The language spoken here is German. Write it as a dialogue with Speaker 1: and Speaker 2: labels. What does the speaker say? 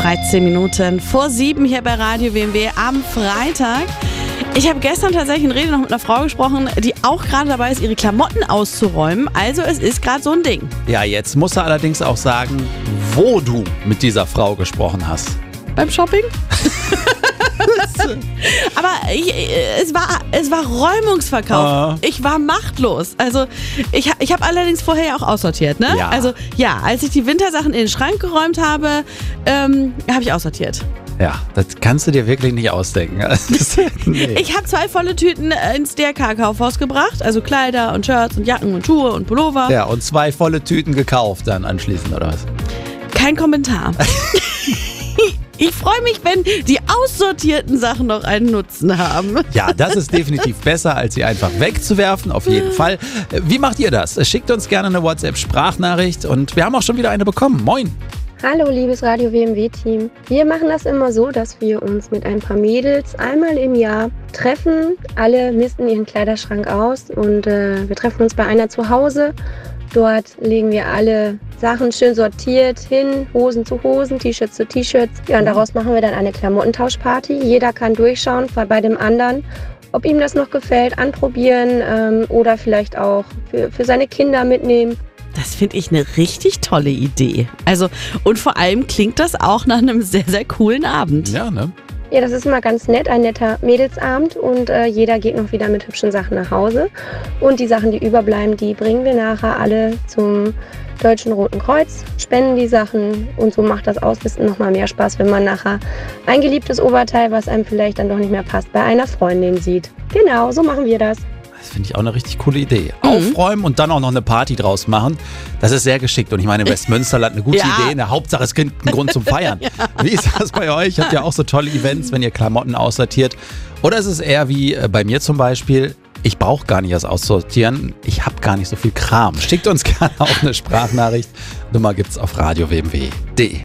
Speaker 1: 13 Minuten vor 7 hier bei Radio WMW am Freitag. Ich habe gestern tatsächlich in Rede noch mit einer Frau gesprochen, die auch gerade dabei ist, ihre Klamotten auszuräumen. Also es ist gerade so ein Ding.
Speaker 2: Ja, jetzt musst du allerdings auch sagen, wo du mit dieser Frau gesprochen hast.
Speaker 1: Beim Shopping? Aber es war Räumungsverkauf. Ich war machtlos. Also ich habe allerdings vorher ja auch aussortiert, ne?
Speaker 2: Ja.
Speaker 1: Also ja, als ich die Wintersachen in den Schrank geräumt habe, habe ich aussortiert.
Speaker 2: Ja, das kannst du dir wirklich nicht ausdenken. Nee.
Speaker 1: Ich habe 2 volle Tüten ins DRK-Kaufhaus gebracht, also Kleider und Shirts und Jacken und Schuhe und Pullover.
Speaker 2: Ja, und 2 volle Tüten gekauft dann anschließend, oder was?
Speaker 1: Kein Kommentar. Ich freue mich, wenn die aussortierten Sachen noch einen Nutzen haben.
Speaker 2: Ja, das ist definitiv besser, als sie einfach wegzuwerfen, auf jeden Fall. Wie macht ihr das? Schickt uns gerne eine WhatsApp-Sprachnachricht und wir haben auch schon wieder eine bekommen. Moin!
Speaker 3: Hallo liebes Radio WMW-Team. Wir machen das immer so, dass wir uns mit ein paar Mädels einmal im Jahr treffen. Alle misten ihren Kleiderschrank aus und wir treffen uns bei einer zu Hause. Dort legen wir alle Sachen schön sortiert hin, Hosen zu Hosen, T-Shirts zu T-Shirts. Ja, und daraus machen wir dann eine Klamottentauschparty. Jeder kann durchschauen bei dem anderen, ob ihm das noch gefällt, anprobieren oder vielleicht auch für seine Kinder mitnehmen.
Speaker 1: Das finde ich eine richtig tolle Idee. Also, und vor allem klingt das auch nach einem sehr, sehr coolen Abend.
Speaker 2: Ja, ne?
Speaker 3: Ja, das ist immer ganz nett, ein netter Mädelsabend und jeder geht noch wieder mit hübschen Sachen nach Hause. Und die Sachen, die überbleiben, die bringen wir nachher alle zum Deutschen Roten Kreuz, spenden die Sachen und so macht das Auslisten nochmal mehr Spaß, wenn man nachher ein geliebtes Oberteil, was einem vielleicht dann doch nicht mehr passt, bei einer Freundin sieht. Genau, so machen wir das.
Speaker 2: Das finde ich auch eine richtig coole Idee. Aufräumen und dann auch noch eine Party draus machen, das ist sehr geschickt. Und ich meine, Westmünsterland eine gute Idee. In der Hauptsache, es gibt einen Grund zum Feiern. Ja. Wie ist das bei euch? Habt ihr auch so tolle Events, wenn ihr Klamotten aussortiert? Oder ist es eher wie bei mir zum Beispiel, ich brauche gar nicht das Aussortieren, ich habe gar nicht so viel Kram. Schickt uns gerne auch eine Sprachnachricht. Nummer gibt's auf radiowmw.de.